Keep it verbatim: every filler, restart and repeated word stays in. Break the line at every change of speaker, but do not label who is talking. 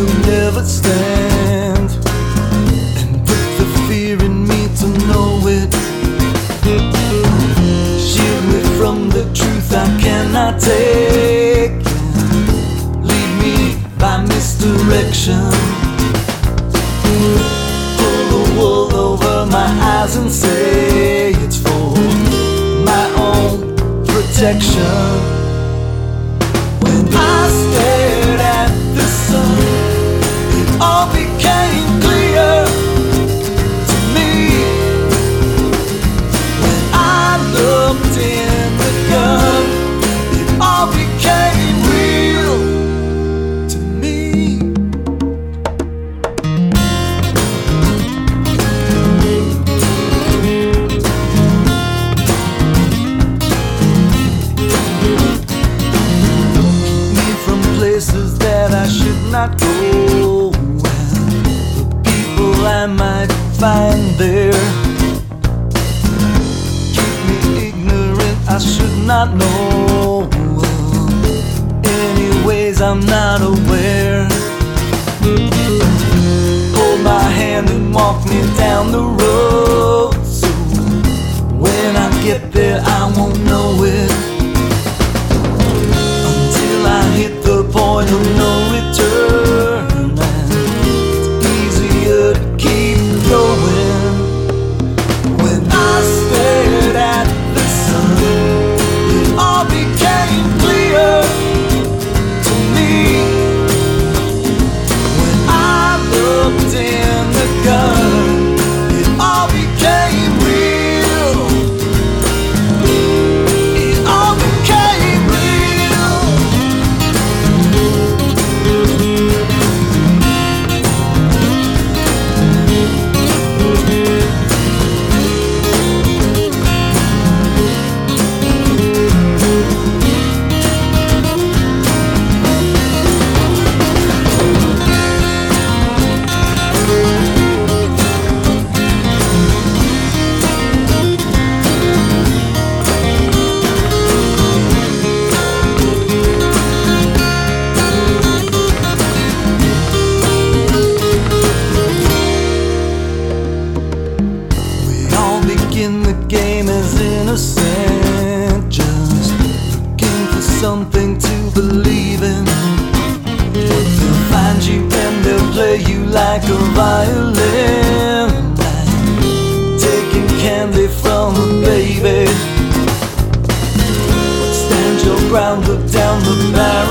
will never stand, and put the fear in me to know it. Shield me from the truth I cannot take, lead me by misdirection. Pull the wool over my eyes and say it's for my own protection. When I stared at the sun, it all became clear to me. When I looked in the gun, it all became real to me. Places that I should not go, and the people I might find there keep me ignorant, I should not know. Anyways, I'm not aware. Hold my hand and walk me down the road, so when I get there I won't know it. I hit the point of no return, and it's easier to keep going. When I stared at the sun, it all became clear to me. When I looked in the gun, it all became real. It all became real. The game is innocent, just looking for something to believe in. They'll find you and they'll play you like a violin, like taking candy from a baby. Stand your ground, look down the barrel.